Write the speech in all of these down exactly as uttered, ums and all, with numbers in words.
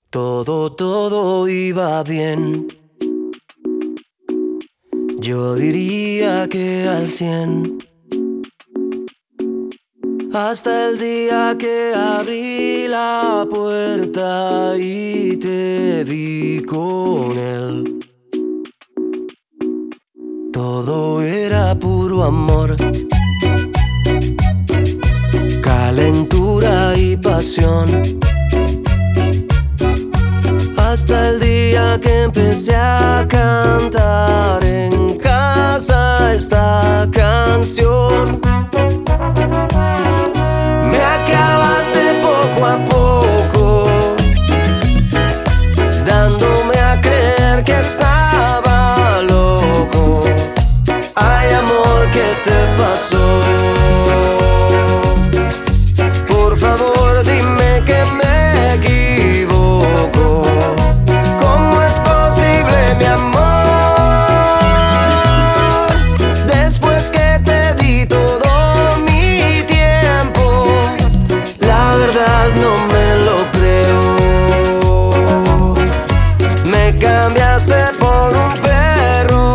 Todo, todo iba bien. Yo diría que al cien. Hasta el día que abrí la puerta y te vi con él. Todo era puro amor, calentura y pasión. Hasta el día que empecé a cantar en casa esta canción. Me acabaste poco a poco, dándome a creer que estaba loco. Ay, amor, ¿qué te pasó? Por favor, dime que me equivoco. ¿Cómo es posible, mi amor? Después que te di todo mi tiempo, la verdad no me lo creo. Me cambiaste por un perro.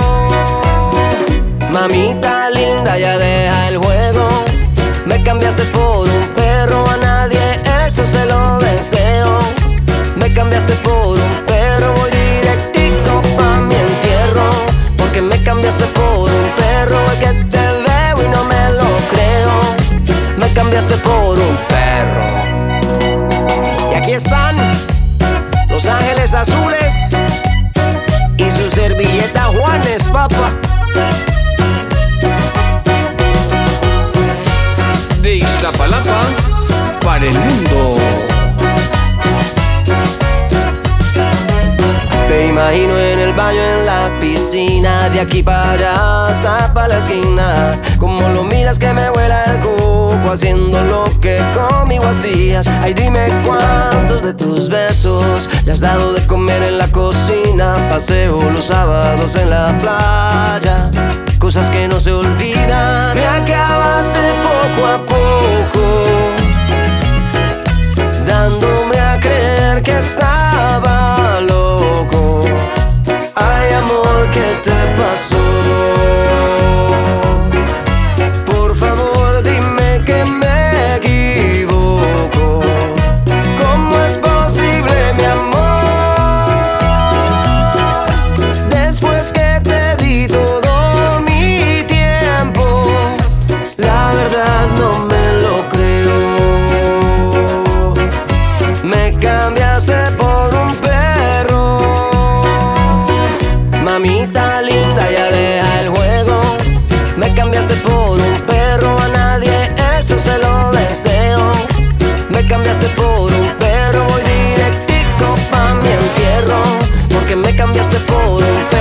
Mamita linda, ya deja el juego. Me cambiaste por un perro, a nadie eso se lo deseo. Me cambiaste por un perro, voy directico pa' mi entierro. Porque me cambiaste por un perro, es que te veo y no me lo creo. Me cambiaste por un perro. Y aquí están Los Ángeles Azules y su servilleta Juanes, papá. De Iztapalapa para el mundo. Te imagino en el baño, en la piscina, de aquí para allá hasta pa' la esquina. Como lo miras que me vuela el coco, haciendo lo que conmigo hacías. Ay, dime cuántos de tus besos le has dado de comer en la cocina. Paseo los sábados en la playa, cosas que no se olvidan. Me acabaste poco a poco, dándome a creer que estaba loco. Ay, amor, ¿qué te pasó? Por favor, dime que me equivoco. ¿Cómo es posible, mi amor? Después que te di todo mi tiempo, la verdad no me lo creo. Me cambiaste por un perro. Mamita linda, ya deja el juego. Me cambiaste por un perro, a nadie eso se lo deseo. Me cambiaste por un perro, voy directico pa' mi entierro. Porque me cambiaste por un perro.